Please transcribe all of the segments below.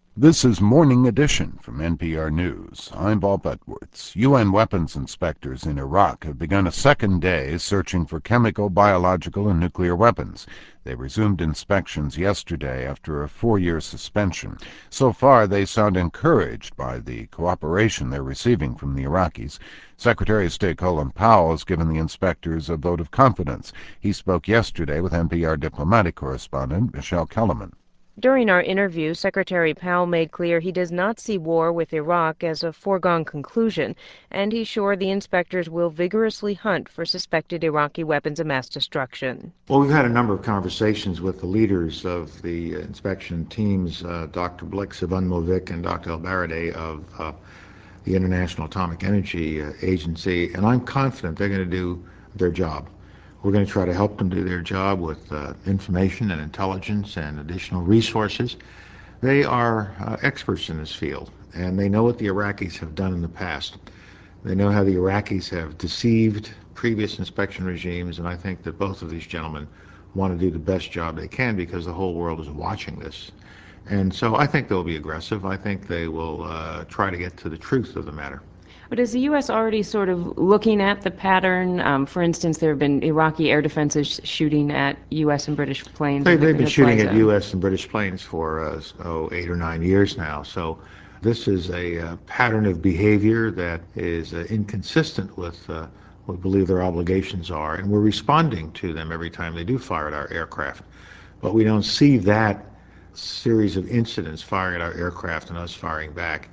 This is Morning Edition from NPR News. I'm Bob Edwards. UN weapons inspectors in Iraq have begun a second day searching for chemical, biological, and nuclear weapons. They resumed inspections yesterday after a 4-year suspension. So far, they sound encouraged by the cooperation they're receiving from the Iraqis. Secretary of State Colin Powell has given the inspectors a vote of confidence. He spoke yesterday with NPR diplomatic correspondent Michelle Kellerman. During our interview, Secretary Powell made clear he does not see war with Iraq as a foregone conclusion, and he's sure the inspectors will vigorously hunt for suspected Iraqi weapons of mass destruction. Well, we've had a number of conversations with the leaders of the inspection teams, Dr. Blix of UNMOVIC and Dr. El-Baradei of the International Atomic Energy Agency, and I'm confident they're going to do their job. We're going to try to help them do their job with information and intelligence and additional resources. They are experts in this field, and they know what the Iraqis have done in the past. They know how the Iraqis have deceived previous inspection regimes, and I think that both of these gentlemen want to do the best job they can because the whole world is watching this. And so I think they'll be aggressive. I think they will try to get to the truth of the matter. But is the U.S. already sort of looking at the pattern? For instance, there have been Iraqi air defenses shooting at U.S. and British planes. They've been shooting at U.S. and British planes for 8 or 9 years now. So this is a pattern of behavior that is inconsistent with what we believe their obligations are, and we're responding to them every time they do fire at our aircraft. But we don't see that series of incidents firing at our aircraft and us firing back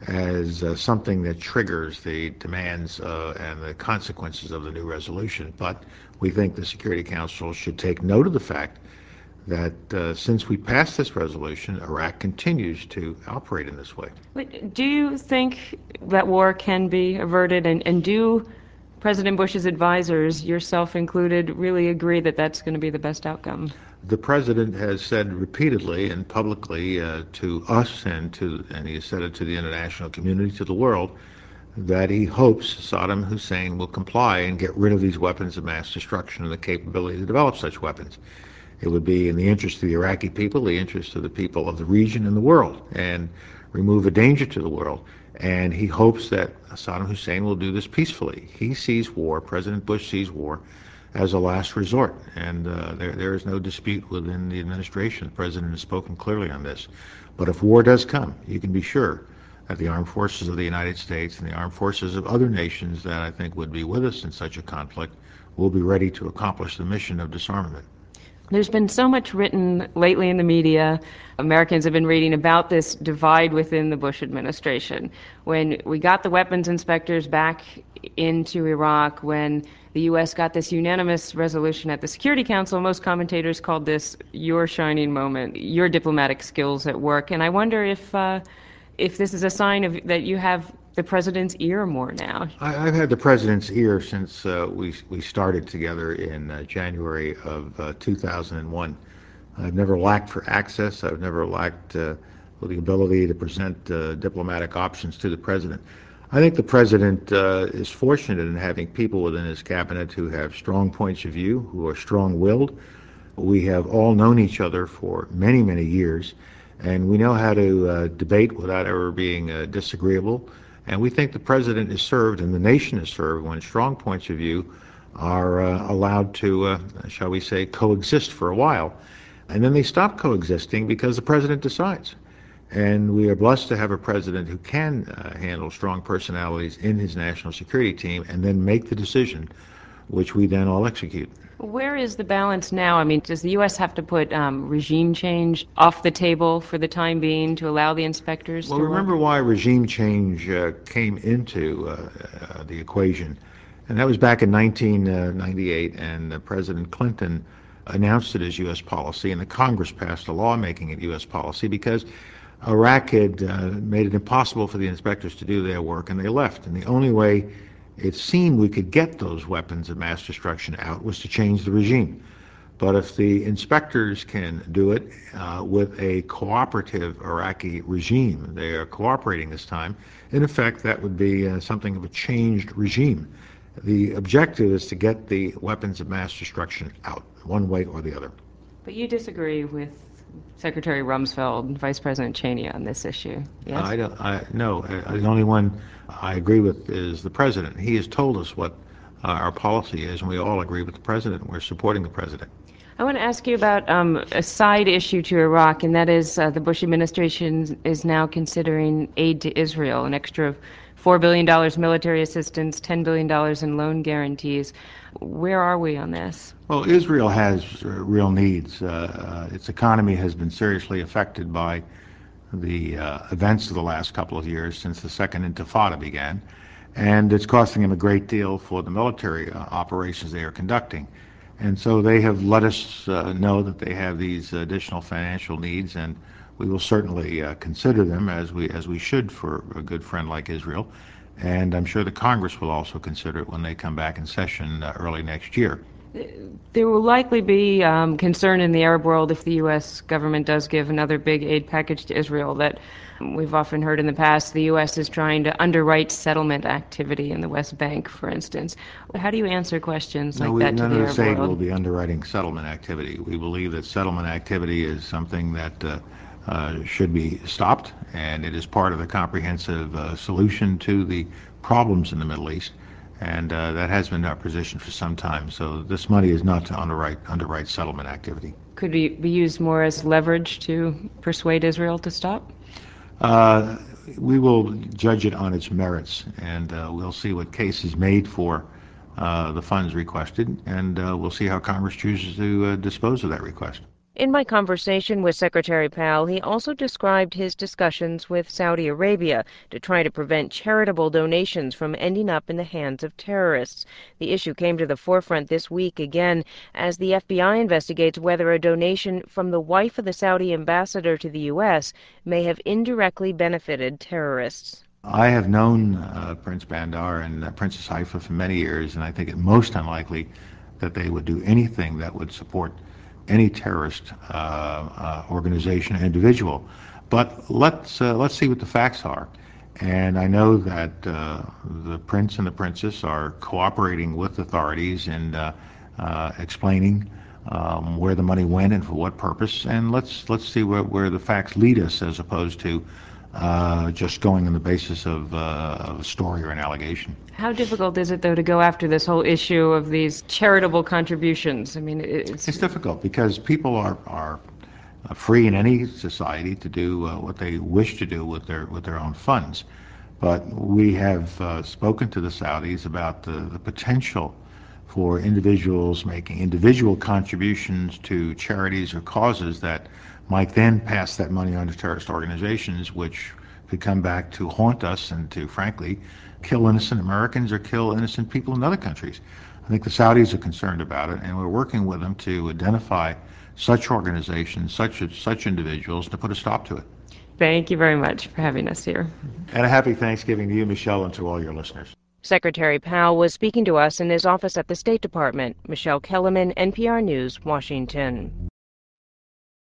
as something that triggers the demands and the consequences of the new resolution. But we think the Security Council should take note of the fact that since we passed this resolution, Iraq continues to operate in this way. But do you think that war can be averted, and do President Bush's advisors, yourself included, really agree that that's going to be the best outcome? The president has said repeatedly and publicly to us and he has said it to the international community, to the world, that he hopes Saddam Hussein will comply and get rid of these weapons of mass destruction and the capability to develop such weapons. It would be in the interest of the Iraqi people, the interest of the people of the region and the world, and remove a danger to the world. And he hopes that Saddam Hussein will do this peacefully. He sees war, President Bush sees war, as a last resort, and there is no dispute within the administration. The president has spoken clearly on this. But if war does come, you can be sure that the armed forces of the United States and the armed forces of other nations that I think would be with us in such a conflict will be ready to accomplish the mission of disarmament. There's been so much written lately in the media. Americans have been reading about this divide within the Bush administration. When we got the weapons inspectors back into Iraq, when the U.S. got this unanimous resolution at the Security Council, most commentators called this your shining moment, your diplomatic skills at work. And I wonder if this is a sign of that you have the president's ear more now. I've had the president's ear since we started together in January of 2001. I've never lacked for access. I've never lacked for the ability to present diplomatic options to the president. I think the president is fortunate in having people within his cabinet who have strong points of view, who are strong-willed. We have all known each other for many, many years, and we know how to debate without ever being disagreeable. And we think the president is served and the nation is served when strong points of view are allowed to, shall we say, coexist for a while. And then they stop coexisting because the president decides. And we are blessed to have a president who can handle strong personalities in his national security team and then make the decision, which we then all execute. Where is the balance now? I mean, does the U.S. have to put regime change off the table for the time being to allow the inspectors to work? Well, remember why regime change came into the equation. And that was back in 1998, and President Clinton announced it as U.S. policy, and the Congress passed a law making it U.S. policy because Iraq had made it impossible for the inspectors to do their work, and they left. And the only way it seemed we could get those weapons of mass destruction out was to change the regime. But if the inspectors can do it with a cooperative Iraqi regime, they are cooperating this time, in effect that would be something of a changed regime. The objective is to get the weapons of mass destruction out, one way or the other. But you disagree with Secretary Rumsfeld and Vice President Cheney on this issue. Yes? No, the only one I agree with is the president. He has told us what our policy is, and we all agree with the president. We're supporting the president. I want to ask you about a side issue to Iraq, and that is the Bush administration is now considering aid to Israel, an extra $4 billion military assistance, $10 billion in loan guarantees. Where are we on this? Well, Israel has real needs. Its economy has been seriously affected by the events of the last couple of years since the Second Intifada began, and it's costing them a great deal for the military operations they are conducting. And so they have let us know that they have these additional financial needs, and we will certainly consider them as we should for a good friend like Israel. And I'm sure the Congress will also consider it when they come back in session early next year. There will likely be concern in the Arab world if the U.S. government does give another big aid package to Israel that we've often heard in the past the U.S. is trying to underwrite settlement activity in the West Bank, for instance. How do you answer questions like that to the Arab world? None of this aid will be underwriting settlement activity. We believe that settlement activity is something that should be stopped, and it is part of the comprehensive solution to the problems in the Middle East. And that has been our position for some time. So this money is not to underwrite settlement activity. Could it be used more as leverage to persuade Israel to stop? We will judge it on its merits, and we'll see what case is made for the funds requested, and we'll see how Congress chooses to dispose of that request. In my conversation with Secretary Powell, he also described his discussions with Saudi Arabia to try to prevent charitable donations from ending up in the hands of terrorists. The issue came to the forefront this week again as the FBI investigates whether a donation from the wife of the Saudi ambassador to the U.S. may have indirectly benefited terrorists. I have known Prince Bandar and Princess Haifa for many years, and I think it most unlikely that they would do anything that would support any terrorist organization or individual. But let's see what the facts are. And I know that the prince and the princess are cooperating with authorities in explaining where the money went and for what purpose. And let's see where the facts lead us, as opposed to just going on the basis of a story or an allegation. How difficult is it, though, to go after this whole issue of these charitable contributions? I mean, it's difficult because people are free in any society to do what they wish to do with their own funds. But we have spoken to the Saudis about the potential for individuals making individual contributions to charities or causes that might then pass that money on to terrorist organizations, which could come back to haunt us and to, frankly, kill innocent Americans or kill innocent people in other countries. I think the Saudis are concerned about it, and we're working with them to identify such organizations, such individuals, to put a stop to it. Thank you very much for having us here. And a happy Thanksgiving to you, Michelle, and to all your listeners. Secretary Powell was speaking to us in his office at the State Department. Michelle Kellerman, NPR News, Washington.